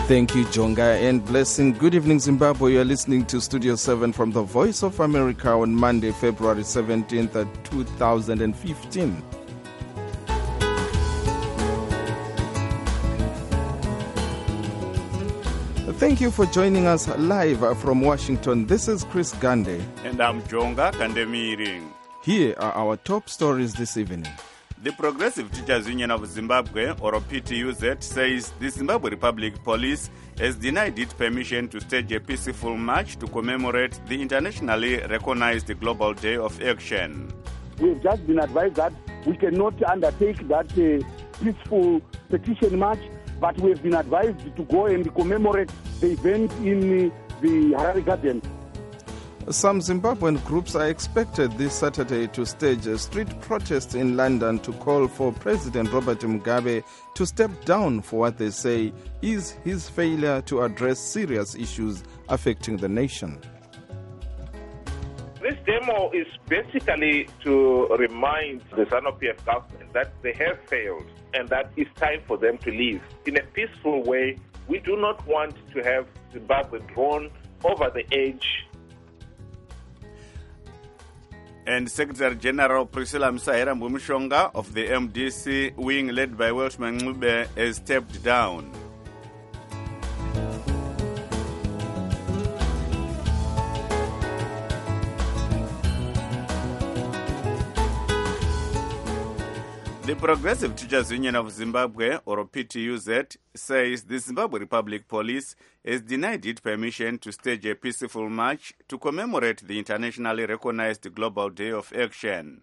Thank you, Jonga, and blessing. Good evening, Zimbabwe. You are listening to Studio 7 from the Voice of America on Monday, February 17th, 2015. Thank you for joining us live from Washington. This is Chris Gande. And I'm Jonga Kandemiri. Here are our top stories this evening. The Progressive Teachers Union of Zimbabwe, or PTUZ, says the Zimbabwe Republic Police has denied it permission to stage a peaceful march to commemorate the internationally recognized Global Day of Action. We've just been advised that we cannot undertake that peaceful petition march, but we've been advised to go and commemorate the event in the Harare Gardens. Some Zimbabwean groups are expected this Saturday to stage a street protest in London to call for President Robert Mugabe to step down for what they say is his failure to address serious issues affecting the nation. This demo is basically to remind the ZANU-PF government that they have failed and that it's time for them to leave in a peaceful way. We do not want to have Zimbabwe drawn over the edge. And Secretary General Priscilla Msahera Mbumshonga of the MDC wing led by Welshman Ngube has stepped down. The Progressive Teachers Union of Zimbabwe, or PTUZ, says the Zimbabwe Republic Police has denied it permission to stage a peaceful march to commemorate the internationally recognized Global Day of Action.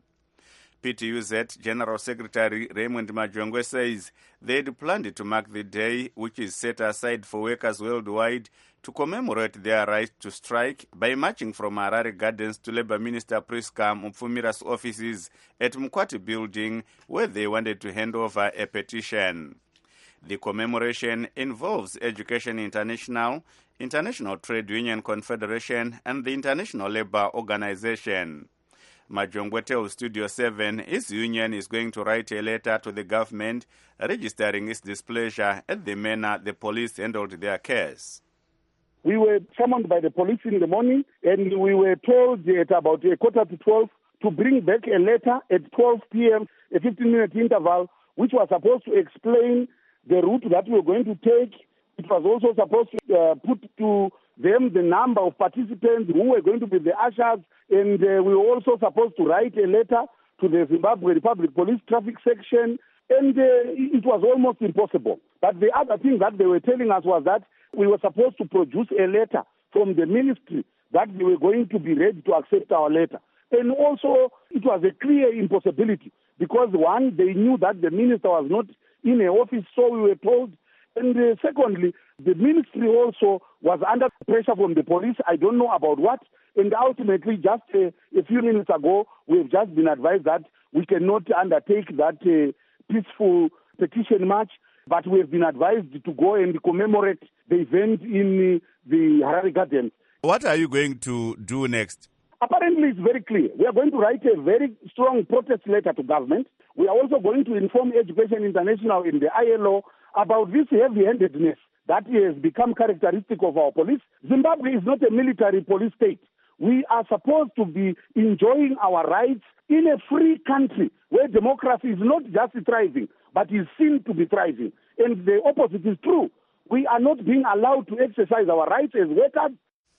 PTUZ General Secretary Raymond Majongwe says they had planned to mark the day, which is set aside for workers worldwide, to commemorate their right to strike by marching from Harare Gardens to Labour Minister Priska Mupfumira's offices at Mkwati Building, where they wanted to hand over a petition. The commemoration involves Education International, International Trade Union Confederation, and the International Labour Organization. Majongwe tells Studio 7 his union is going to write a letter to the government registering its displeasure at the manner the police handled their case. We were summoned by the police in the morning, and we were told at about 11:45 to bring back a letter at 12 p.m., a 15-minute interval, which was supposed to explain the route that we were going to take. It was also supposed to put to them the number of participants who were going to be the ushers, and we were also supposed to write a letter to the Zimbabwe Republic Police Traffic Section, and it was almost impossible. But the other thing that they were telling us was that we were supposed to produce a letter from the ministry that they were going to be ready to accept our letter. And also, it was a clear impossibility because, one, they knew that the minister was not in an office, so we were told. And secondly, the ministry also was under pressure from the police. I don't know about what. And ultimately, just a few minutes ago, we've just been advised that we cannot undertake that peaceful petition march, but we've been advised to go and commemorate the event in the Harare Gardens. What are you going to do next? Apparently, it's very clear. We are going to write a very strong protest letter to government. We are also going to inform Education International in the ILO about this heavy-handedness that has become characteristic of our police. Zimbabwe is not a military police state. We are supposed to be enjoying our rights in a free country where democracy is not just thriving, but is seen to be thriving. And the opposite is true. We are not being allowed to exercise our rights as workers.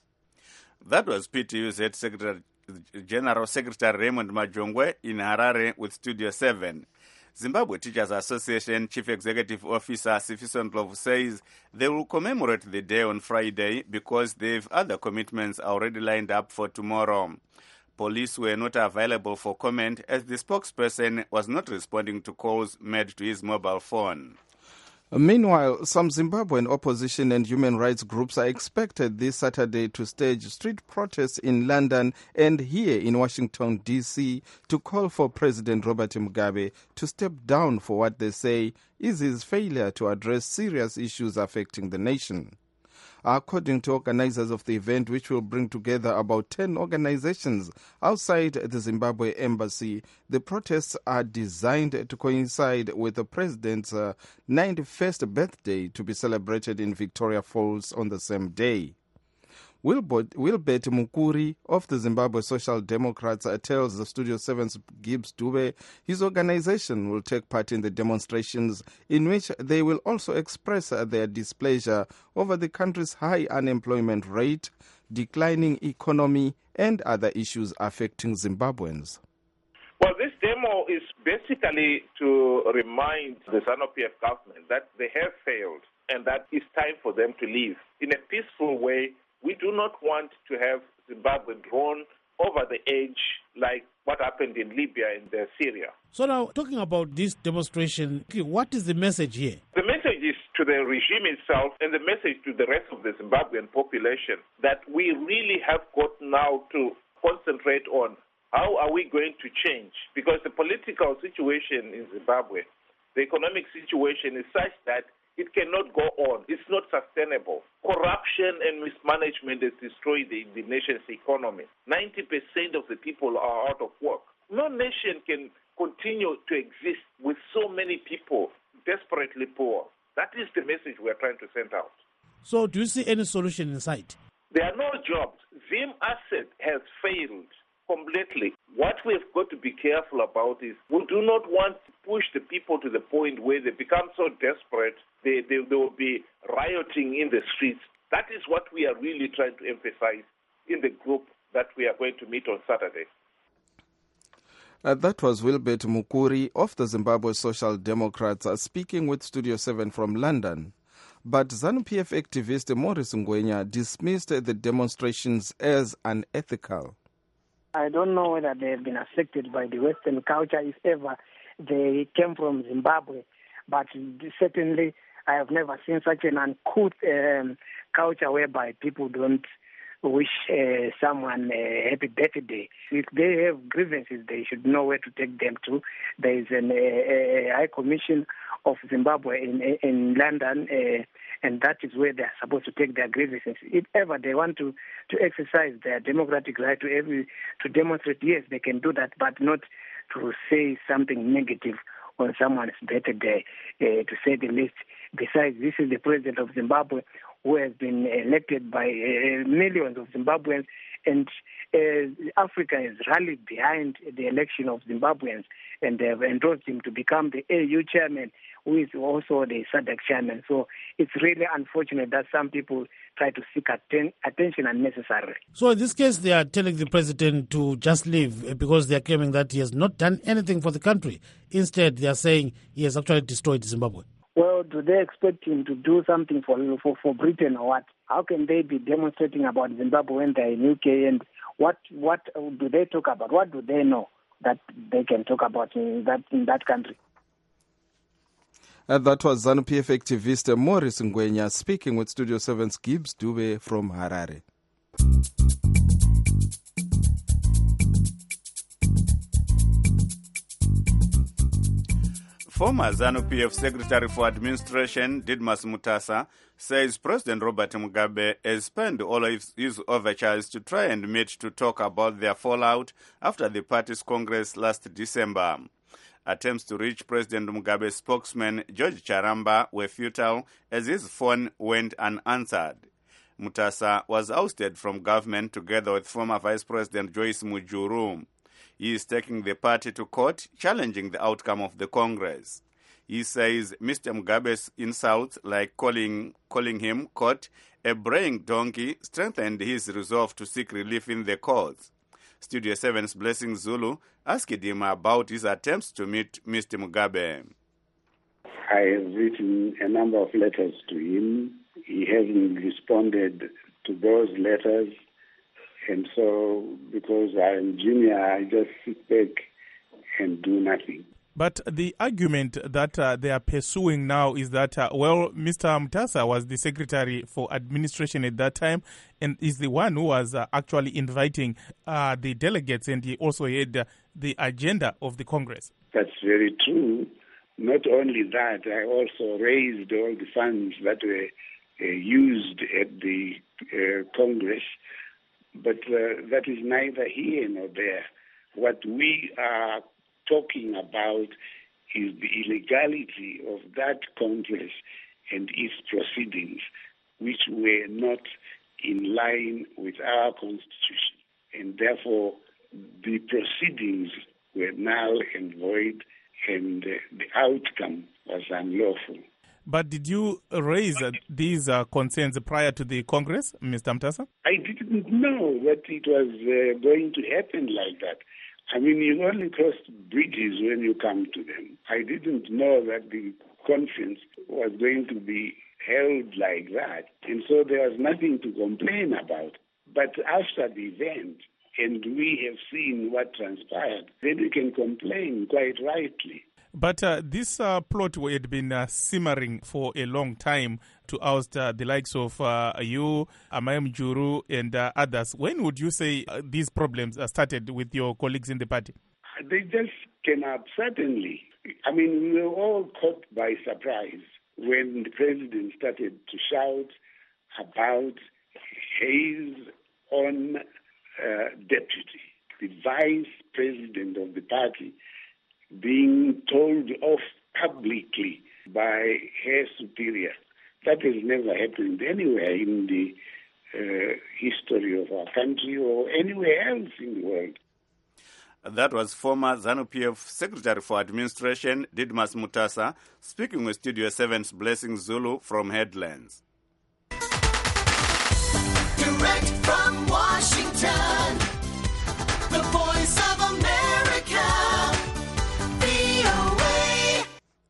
That was PTUZ Secretary General Secretary Raymond Majongwe in Harare with Studio 7. Zimbabwe Teachers Association Chief Executive Officer Sifiso Ndlovu says they will commemorate the day on Friday because they have other commitments already lined up for tomorrow. Police were not available for comment as the spokesperson was not responding to calls made to his mobile phone. Meanwhile, some Zimbabwean opposition and human rights groups are expected this Saturday to stage street protests in London and here in Washington, D.C. to call for President Robert Mugabe to step down for what they say is his failure to address serious issues affecting the nation. According to organizers of the event, which will bring together about 10 organizations outside the Zimbabwe embassy, the protests are designed to coincide with the president's 91st birthday to be celebrated in Victoria Falls on the same day. Wilbert Mukuri of the Zimbabwe Social Democrats tells the Studio 7's Gibbs Dube his organization will take part in the demonstrations, in which they will also express their displeasure over the country's high unemployment rate, declining economy, and other issues affecting Zimbabweans. Well, this demo is basically to remind the ZANU-PF government that they have failed and that it's time for them to leave in a peaceful way. We do not want to have Zimbabwe drawn over the edge like what happened in Libya and Syria. So now, talking about this demonstration, what is the message here? The message is to the regime itself and the message to the rest of the Zimbabwean population that we really have got now to concentrate on how are we going to change, because the political situation in Zimbabwe, the economic situation is such that it cannot go on. It's not sustainable. Corruption and mismanagement has destroyed the nation's economy. 90% of the people are out of work. No nation can continue to exist with so many people desperately poor. That is the message we are trying to send out. So do you see any solution in sight? There are no jobs. Zim asset has failed completely. What we've got to be careful about is we do not want to push the people to the point where they become so desperate they will be rioting in the streets. That is what we are really trying to emphasize in the group that we are going to meet on Saturday. That was Wilbert Mukuri of the Zimbabwe Social Democrats speaking with Studio 7 from London. But ZANU-PF activist Morris Ngwenya dismissed the demonstrations as unethical. I don't know whether they have been affected by the Western culture, if ever they came from Zimbabwe, but certainly I have never seen such an uncouth culture whereby people don't wish someone a happy birthday. If they have grievances, they should know where to take them to. There is a High Commission of Zimbabwe in London, and that is where they are supposed to take their grievances. If ever they want to exercise their democratic right to demonstrate, yes, they can do that, but not to say something negative on someone's birthday, to say the least. Besides, this is the president of Zimbabwe who has been elected by millions of Zimbabweans, and Africa has rallied behind the election of Zimbabweans, and they have endorsed him to become the AU chairman, who is also the SADC chairman. So it's really unfortunate that some people try to seek attention unnecessarily. So in this case, they are telling the president to just leave because they are claiming that he has not done anything for the country. Instead, they are saying he has actually destroyed Zimbabwe. Well, do they expect him to do something for Britain or what? How can they be demonstrating about Zimbabwe when they're in UK? And what do they talk about? What do they know that they can talk about in that country? That was ZANU-PF activist Morris Ngwenya speaking with Studio 7's Gibbs Dube from Harare. Former ZANU-PF Secretary for Administration Didmus Mutasa says President Robert Mugabe has spent all of his overtures to try and meet to talk about their fallout after the party's Congress last December. Attempts to reach President Mugabe's spokesman George Charamba were futile as his phone went unanswered. Mutasa was ousted from government together with former Vice President Joyce Mujuru. He is taking the party to court, challenging the outcome of the Congress. He says Mr. Mugabe's insults, like calling him, quote, a braying donkey, strengthened his resolve to seek relief in the courts. Studio 7's Blessing Zulu asked him about his attempts to meet Mr. Mugabe. I have written a number of letters to him. He hasn't responded to those letters. And so, because I'm junior, I just sit back and do nothing. But the argument that they are pursuing now is that, Mr. Mutasa was the Secretary for Administration at that time and is the one who was actually inviting the delegates, and he also had the agenda of the Congress. That's very true. Not only that, I also raised all the funds that were used at the Congress, but that is neither here nor there. What we are talking about is the illegality of that Congress and its proceedings, which were not in line with our Constitution. And therefore, the proceedings were null and void, and the outcome was unlawful. But did you raise these concerns prior to the Congress, Mr. Mutasa? I didn't know that it was going to happen like that. I mean, you only cross bridges when you come to them. I didn't know that the conference was going to be held like that, and so there was nothing to complain about. But after the event, and we have seen what transpired, then we can complain quite rightly. But this plot had been simmering for a long time to oust the likes of you, Amayam Juru, and others. When would you say these problems started with your colleagues in the party? They just came up suddenly. I mean, we were all caught by surprise when the president started to shout about his own deputy, the vice president of the party, being told off publicly by her superior. That has never happened anywhere in the history of our country or anywhere else in the world. That was former ZANU-PF Secretary for Administration, Didmus Mutasa, speaking with Studio 7's Blessing Zulu from Headlands. Direct from Washington, the Voice of America, VOA.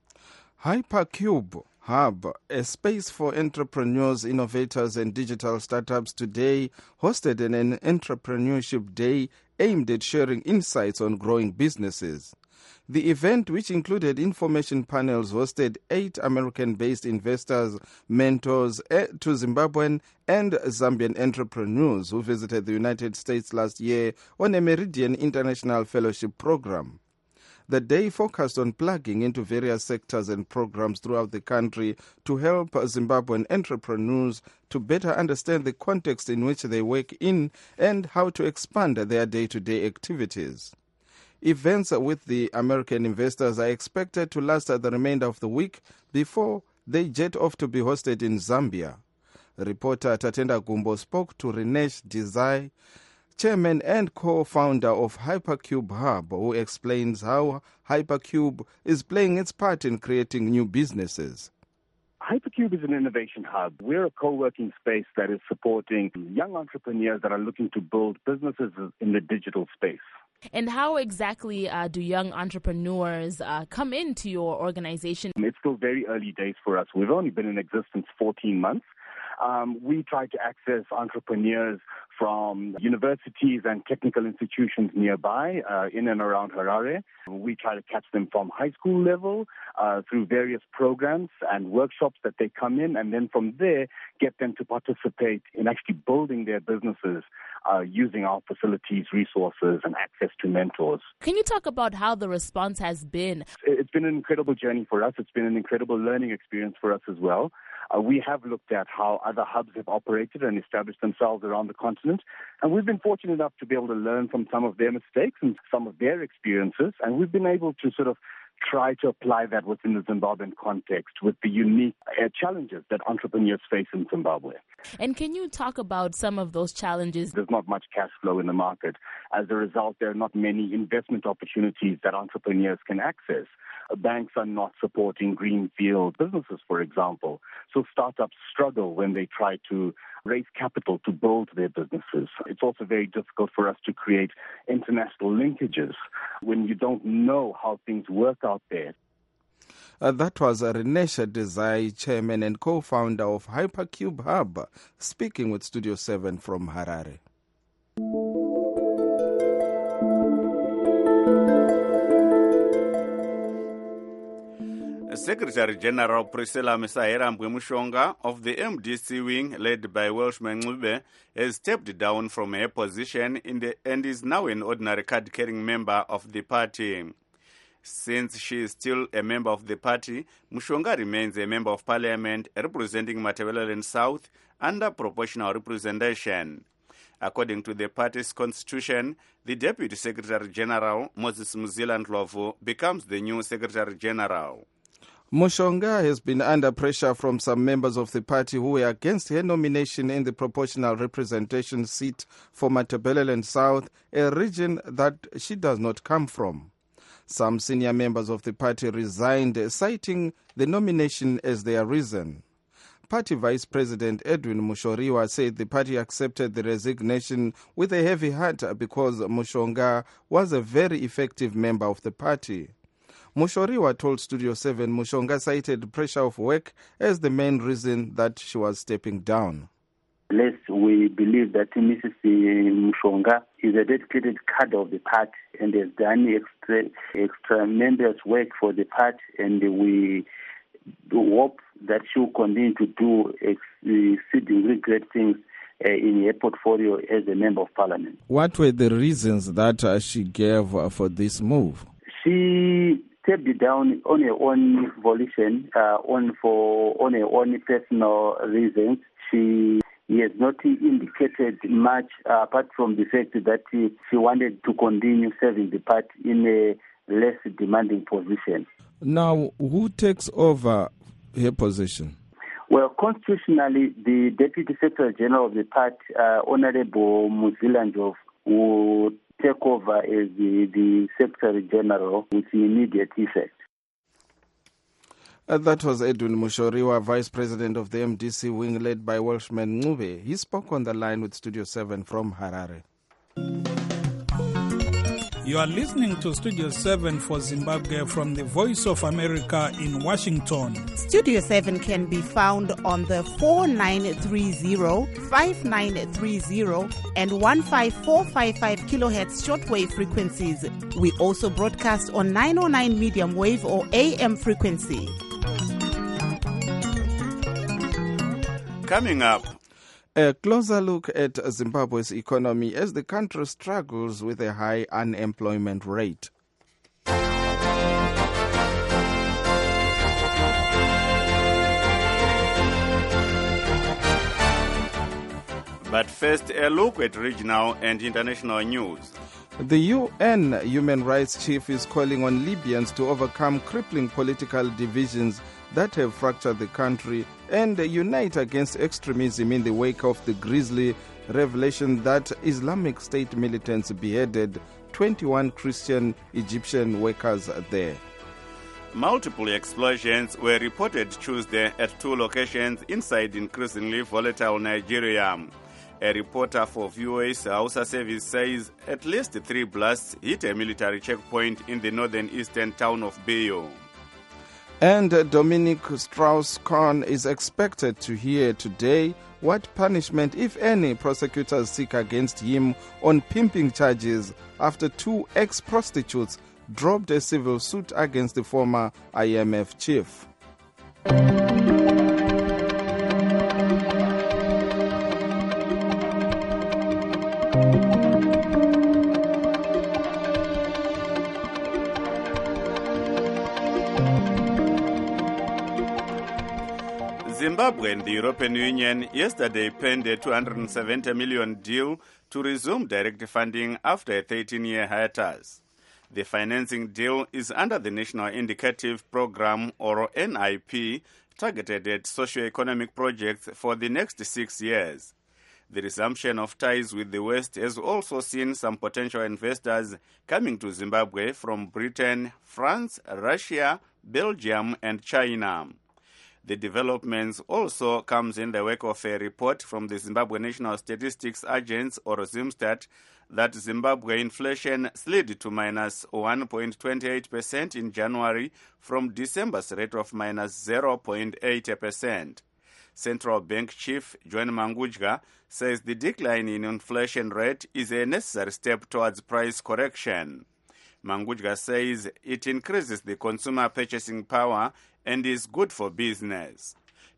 Hypercube Hub, a space for entrepreneurs, innovators, and digital startups, today hosted an entrepreneurship day aimed at sharing insights on growing businesses. The event, which included information panels, hosted 8 American-based investors, mentors to Zimbabwean and Zambian entrepreneurs who visited the United States last year on a Meridian International Fellowship Program. The day focused on plugging into various sectors and programs throughout the country to help Zimbabwean entrepreneurs to better understand the context in which they work in and how to expand their day-to-day activities. Events with the American investors are expected to last the remainder of the week before they jet off to be hosted in Zambia. Reporter Tatenda Gumbo spoke to Rinesh Desai, chairman and co-founder of Hypercube Hub, who explains how Hypercube is playing its part in creating new businesses. Hypercube is an innovation hub. We're a co-working space that is supporting young entrepreneurs that are looking to build businesses in the digital space. And how exactly do young entrepreneurs come into your organization? It's still very early days for us. We've only been in existence 14 months. We try to access entrepreneurs from universities and technical institutions nearby, in and around Harare. We try to catch them from high school level through various programs and workshops that they come in, and then from there get them to participate in actually building their businesses using our facilities, resources, and access to mentors. Can you talk about how the response has been? It's been an incredible journey for us. It's been an incredible learning experience for us as well. We have looked at how other hubs have operated and established themselves around the continent, and we've been fortunate enough to be able to learn from some of their mistakes and some of their experiences, and we've been able to sort of try to apply that within the Zimbabwean context with the unique challenges that entrepreneurs face in Zimbabwe. And can you talk about some of those challenges? There's not much cash flow in the market. As a result, there are not many investment opportunities that entrepreneurs can access. Banks are not supporting greenfield businesses, for example. So startups struggle when they try to raise capital to build their businesses. It's also very difficult for us to create international linkages when you don't know how things work out there. That was Rinesh Desai, chairman and co-founder of Hypercube Hub, speaking with Studio 7 from Harare. Secretary General Priscilla Mesahera Mbwemushonga of the MDC wing, led by Welshman Ngube, has stepped down from her position and is now an ordinary card-carrying member of the party. Since she is still a member of the party, Mushonga remains a member of parliament representing Matabeleland South under proportional representation. According to the party's constitution, the Deputy Secretary General, Moses Mzila Ndlovu, becomes the new Secretary General. Mushonga has been under pressure from some members of the party who were against her nomination in the proportional representation seat for Matabeleland South, a region that she does not come from. Some senior members of the party resigned, citing the nomination as their reason. Party Vice President Edwin Mushoriwa said the party accepted the resignation with a heavy heart because Mushonga was a very effective member of the party. Mushoriwa told Studio 7 Mushonga cited pressure of work as the main reason that she was stepping down. Unless we believe that Mrs. Mushonga is a dedicated cadre of the party and has done tremendous work for the party, and we hope that she will continue to do exceedingly great things in her portfolio as a member of parliament. What were the reasons that she gave for this move? She stepped down on her own volition, on her own personal reasons. She has not indicated much apart from the fact that she wanted to continue serving the party in a less demanding position. Now, who takes over her position? Well, constitutionally, the Deputy Secretary General of the party, Honorable Mzila Ndlovu, will take over as the Secretary General with immediate effect. That was Edwin Mushoriwa, Vice President of the MDC wing led by Welshman Ncube. He spoke on the line with Studio 7 from Harare. You are listening to Studio 7 for Zimbabwe from the Voice of America in Washington. Studio 7 can be found on the 4930, 5930 and 15455 kilohertz shortwave frequencies. We also broadcast on 909 medium wave or AM frequency. Coming up, a closer look at Zimbabwe's economy as the country struggles with a high unemployment rate. but first a look at regional and international news. The UN Human Rights Chief is calling on Libyans to overcome crippling political divisions that have fractured the country and unite against extremism in the wake of the grisly revelation that Islamic State militants beheaded 21 Christian Egyptian workers there. Multiple explosions were reported Tuesday at two locations inside increasingly volatile Nigeria. A reporter for VOA's Hausa service says at least 3 blasts hit a military checkpoint in the northern eastern town of Bayo. And Dominic Strauss-Kahn is expected to hear today what punishment, if any, prosecutors seek against him on pimping charges after 2 ex-prostitutes dropped a civil suit against the former IMF chief. Zimbabwe and the European Union yesterday penned a $270 million deal to resume direct funding after a 13-year hiatus. The financing deal is under the National Indicative Program, or NIP, targeted at socio-economic projects for the next 6 years. The resumption of ties with the West has also seen some potential investors coming to Zimbabwe from Britain, France, Russia, Belgium, and China. The developments also comes in the wake of a report from the Zimbabwe National Statistics Agency, or ZimStat, that Zimbabwe inflation slid to minus 1.28% in January from December's rate of minus 0.8%. Central Bank Chief John Mangudya says the decline in inflation rate is a necessary step towards price correction. Mangudya says it increases the consumer purchasing power and is good for business.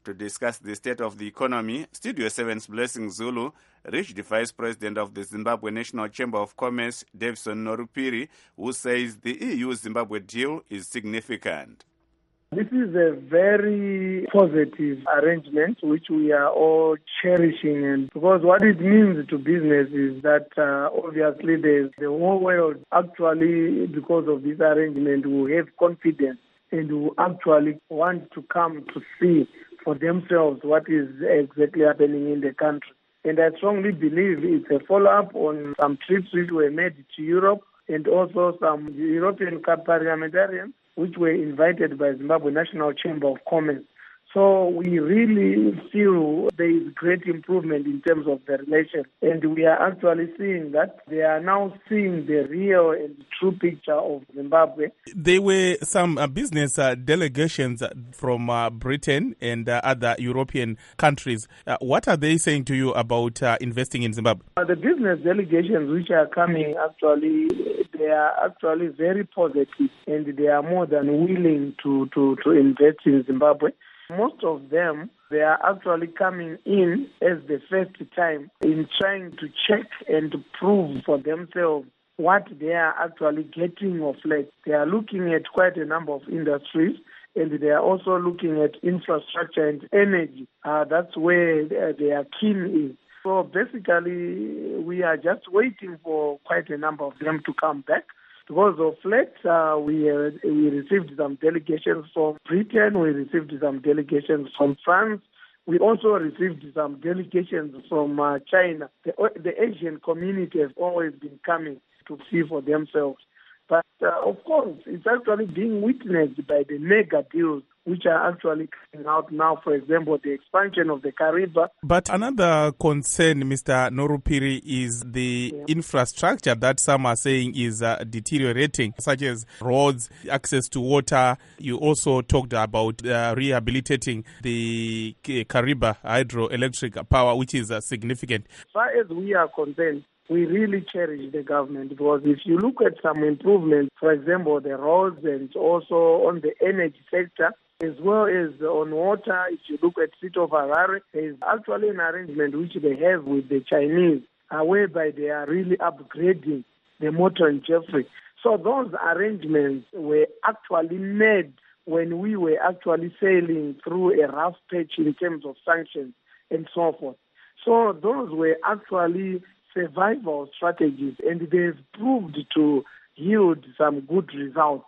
To discuss the state of the economy, Studio 7's Blessing Zulu reached the Vice President of the Zimbabwe National Chamber of Commerce, Davison Norupiri, who says the EU-Zimbabwe deal is significant. This is a very positive arrangement which we are all cherishing, and because what it means to business is that obviously the whole world actually, because of this arrangement, will have confidence and will actually want to come to see for themselves what is exactly happening in the country. And I strongly believe it's a follow-up on some trips which were made to Europe and also some European parliamentarians which were invited by Zimbabwe National Chamber of Commerce. So we really feel there is great improvement in terms of the relation. And we are actually seeing that they are now seeing the real and true picture of Zimbabwe. There were some business delegations from Britain and other European countries. What are they saying to you about investing in Zimbabwe? The business delegations which are coming, actually, they are actually very positive and they are more than willing to invest in Zimbabwe. Most of them, they are actually coming in as the first time in trying to check and to prove for themselves what they are actually getting of late. They are looking at quite a number of industries, and they are also looking at infrastructure and energy. That's where their keen is. So basically, we are just waiting for quite a number of them to come back. Because of late, we received some delegations from Britain, we received some delegations from France, we also received some delegations from China. The Asian community has always been coming to see for themselves. But of course, it's actually being witnessed by the mega deals which are actually coming out now, for example, the expansion of the Kariba. But another concern, Mr. Norupiri, is the infrastructure that some are saying is deteriorating, such as roads, access to water. You also talked about rehabilitating the Kariba hydroelectric power, which is significant. As far as we are concerned, we really cherish the government because if you look at some improvements, for example, the roads and also on the energy sector, as well as on water, if you look at the city of Harare, there is actually an arrangement which they have with the Chinese, whereby they are really upgrading the motor in Jeffrey. So those arrangements were actually made when we were actually sailing through a rough patch in terms of sanctions and so forth. So those were actually survival strategies, and they've proved to yield some good results.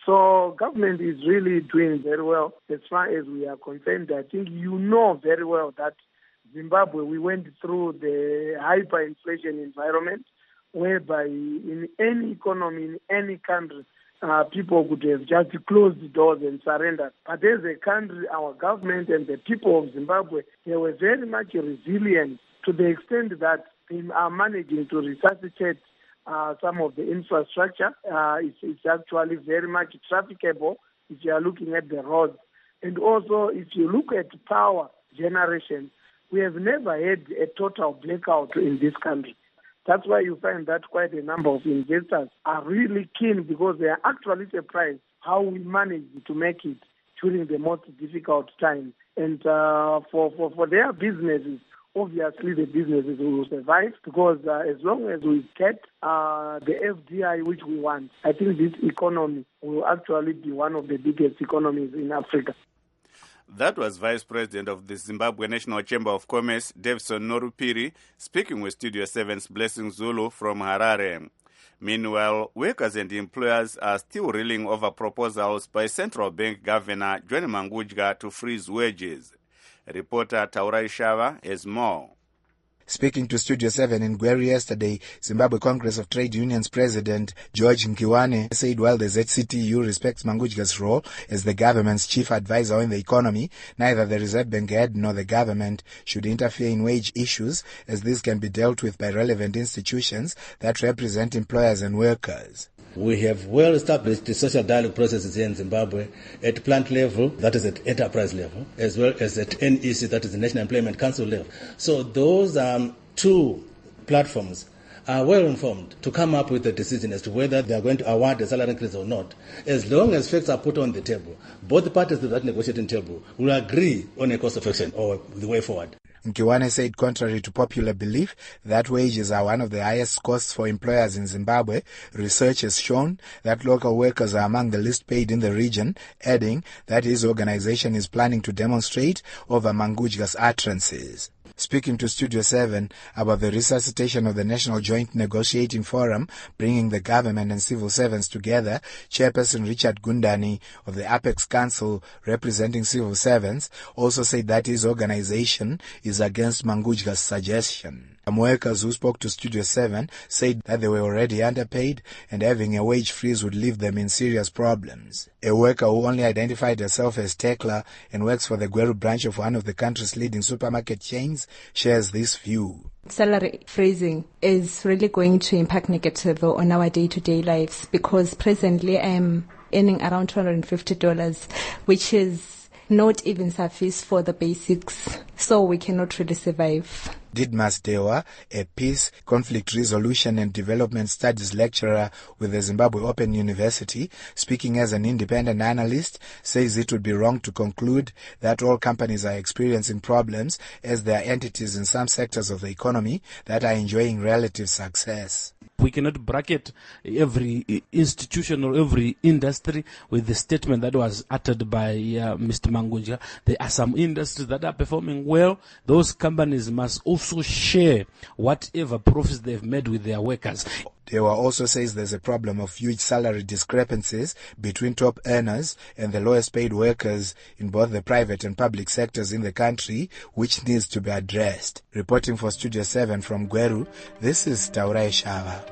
So government is really doing very well as far as we are concerned. I think you know very well that Zimbabwe, we went through the hyperinflation environment whereby in any economy, in any country, people could have just closed the doors and surrendered. But as a country, our government and the people of Zimbabwe, they were very much resilient to the extent that they are managing to resuscitate some of the infrastructure. It's actually very much trafficable if you are looking at the roads. And also, if you look at power generation, we have never had a total blackout in this country. That's why you find that quite a number of investors are really keen because they are actually surprised how we managed to make it during the most difficult time. And for their businesses, obviously the businesses will survive because as long as we get the FDI which we want, I think this economy will actually be one of the biggest economies in Africa. That was Vice President of the Zimbabwe National Chamber of Commerce, Davison Norupiri, speaking with Studio 7's Blessing Zulu from Harare. Meanwhile, workers and employers are still reeling over proposals by Central Bank Governor John Mangudya to freeze wages. Reporter Taurai Shava has more. Speaking to Studio 7 in Gweri yesterday, Zimbabwe Congress of Trade Unions President George Nkiwane said while the ZCTU respects Mangudya's role as the government's chief advisor on the economy, neither the Reserve Bank head nor the government should interfere in wage issues, as these can be dealt with by relevant institutions that represent employers and workers. We have well-established social dialogue processes here in Zimbabwe at plant level, that is at enterprise level, as well as at NEC, that is the National Employment Council level. So those two platforms are well informed to come up with a decision as to whether they are going to award a salary increase or not. As long as facts are put on the table, both the parties to that negotiating table will agree on a course of action or the way forward. Nkiwane said contrary to popular belief that wages are one of the highest costs for employers in Zimbabwe, research has shown that local workers are among the least paid in the region, adding that his organization is planning to demonstrate over Mangudja's utterances. Speaking to Studio 7 about the resuscitation of the National Joint Negotiating Forum, bringing the government and civil servants together, Chairperson Richard Gundani of the Apex Council representing civil servants also said that his organization is against Mangudja's suggestion. Some workers who spoke to Studio 7 said that they were already underpaid and having a wage freeze would leave them in serious problems. A worker who only identified herself as Tekla and works for the Gweru branch of one of the country's leading supermarket chains shares this view. Salary freezing is really going to impact negatively on our day-to-day lives because presently I'm earning around $250, which is not even suffice for the basics, so we cannot really survive. Didmas Dewa, a peace, conflict resolution and development studies lecturer with the Zimbabwe Open University, speaking as an independent analyst, says it would be wrong to conclude that all companies are experiencing problems as there are entities in some sectors of the economy that are enjoying relative success. We cannot bracket every institution or every industry with the statement that was uttered by Mr. Mangudja. There are some industries that are performing well. Those companies must also share whatever profits they've made with their workers. Dewa also says there's a problem of huge salary discrepancies between top earners and the lowest paid workers in both the private and public sectors in the country, which needs to be addressed. Reporting for Studio 7 from Gweru, this is Taurai Shava.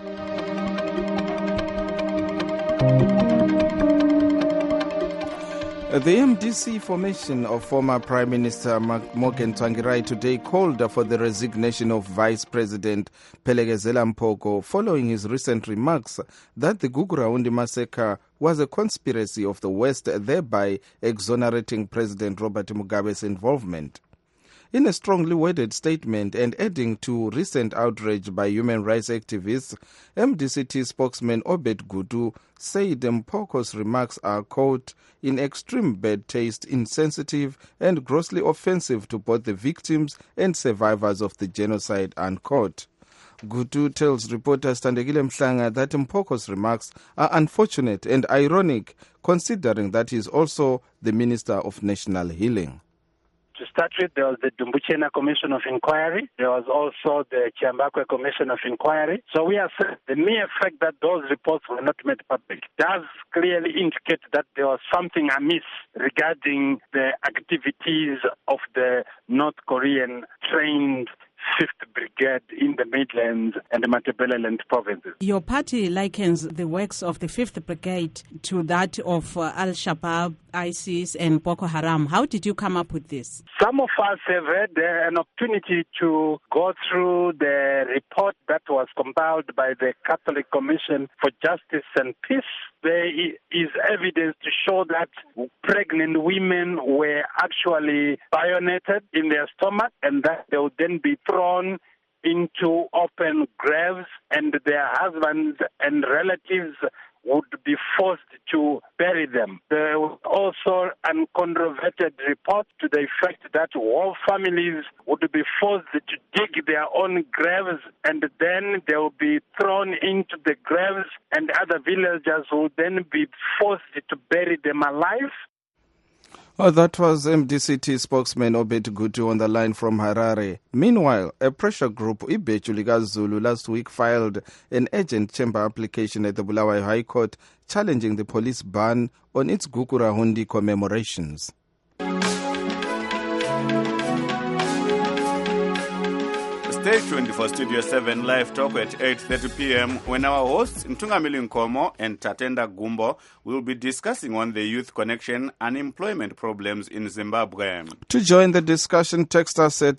The MDC formation of former Prime Minister Morgan Tsvangirai today called for the resignation of Vice President Phelekezela Mpoko following his recent remarks that the Guguraundi massacre was a conspiracy of the West, thereby exonerating President Robert Mugabe's involvement. In a strongly worded statement and adding to recent outrage by human rights activists, MDCT spokesman Obed Gudu said Mpoko's remarks are, quote, in extreme bad taste, insensitive and grossly offensive to both the victims and survivors of the genocide, unquote. Gudu tells reporter Standegile Mhlanga that Mpoko's remarks are unfortunate and ironic, considering that he is also the Minister of National Healing. To start with, there was the Dumbuchena Commission of Inquiry. There was also the Chiambakwe Commission of Inquiry. So we are saying the mere fact that those reports were not made public does clearly indicate that there was something amiss regarding the activities of the North Korean trained 5th Brigade in the Midlands and the Matabeleland provinces. Your party likens the works of the 5th Brigade to that of Al-Shabaab, ISIS and Boko Haram. How did you come up with this? Some of us have had an opportunity to go through the report that was compiled by the Catholic Commission for Justice and Peace. There is evidence to show that pregnant women were actually bayoneted in their stomach and that they would then be thrown into open graves and their husbands and relatives would be forced to bury them. There was also uncontroverted report to the effect that all families would be forced to dig their own graves and then they would be thrown into the graves and other villagers would then be forced to bury them alive. Oh, that was MDCT spokesman Obed Gudu on the line from Harare. Meanwhile, a pressure group, Ibechu Ligazulu, last week filed an urgent chamber application at the Bulawayo High Court challenging the police ban on its Gukurahundi commemorations. Stay tuned for Studio 7 Live Talk at 8:30 p.m. when our hosts Ntungamili Nkomo and Tatenda Gumbo will be discussing on the Youth Connection unemployment problems in Zimbabwe. To join the discussion, text us at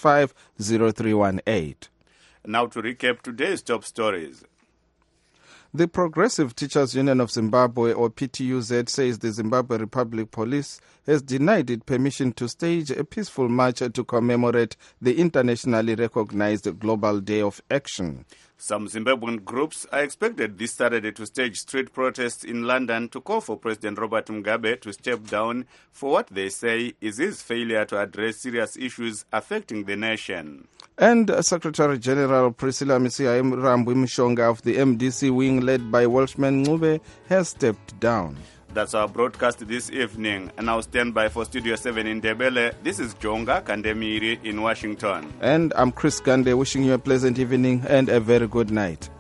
001-202-465-0318. Now to recap today's top stories. The Progressive Teachers Union of Zimbabwe, or PTUZ, says the Zimbabwe Republic Police has denied it permission to stage a peaceful march to commemorate the internationally recognized Global Day of Action. Some Zimbabwean groups are expected this Saturday to stage street protests in London to call for President Robert Mugabe to step down for what they say is his failure to address serious issues affecting the nation. And Secretary General Priscilla Misiha-Rambwi Mshonga of the MDC wing led by Welshman Ncube has stepped down. That's our broadcast this evening. And now stand by for Studio 7 in Ndebele. This is Jonga Kandemiri in Washington. And I'm Chris Gande wishing you a pleasant evening and a very good night.